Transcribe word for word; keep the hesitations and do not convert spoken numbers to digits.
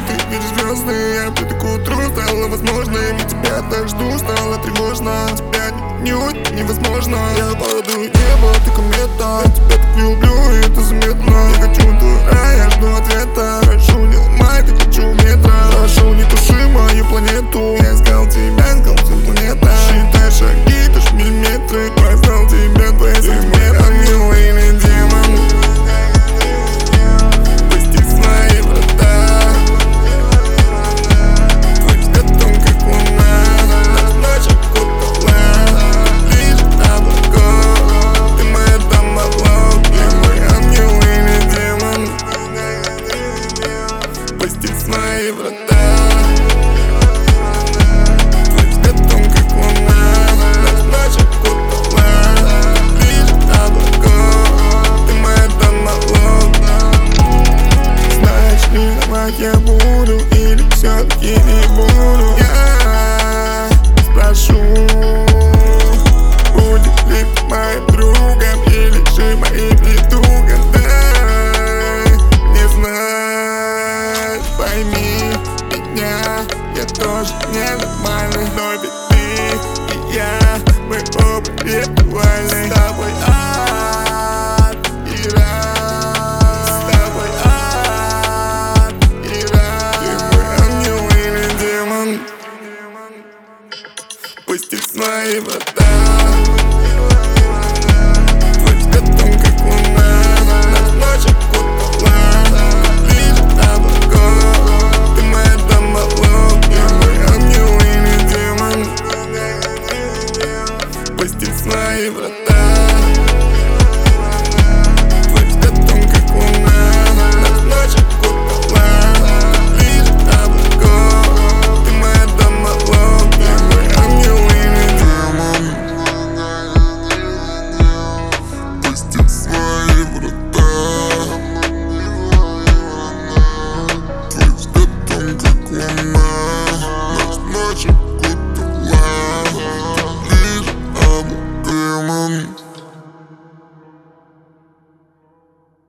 ты видишь звезды. Я приду к утру, стало возможным. И тебя так жду, стало тревожно. Тебя не невозможно. Я падаю небо, ты комета. Я тебя так люблю, и это заметно. Я хочу твой рай, я жду ответа. Прошу, не ломай, ты хочу метра. Прошу, не туши мою планету. Я искал тебя, искал всю планету. Считай шаги, ты ж миллиметры. Познал тебя, твои сантиметры. Ангел или демон, пусти в свои врата. Твой взгляд тон, как луна. Нас ночь окутала, лишь облако. Ты моя домолог, я мой ангел или демон, пусти в свои врата. Твой взгляд тон, как луна. Нас ночь окутала, лишь облако. Ты моя домолог. Знаешь ли, давать я буду или все-таки не буду? Я спрошу, будет ли ты моим другом или же моим недугом? Дай мне знать, пойми меня, я тоже ненормальный. Но ведь ты и я, мы оба виртуальны. С тобой ад и рай, с тобой ад и рай. Ты мой ангел или демон, пусти в свои врата. Твой взгляд тон, как луна. Нас ночь окутала, лишь облако. Ты моя домолог, я мой ангел или демон, пусти в свои врата.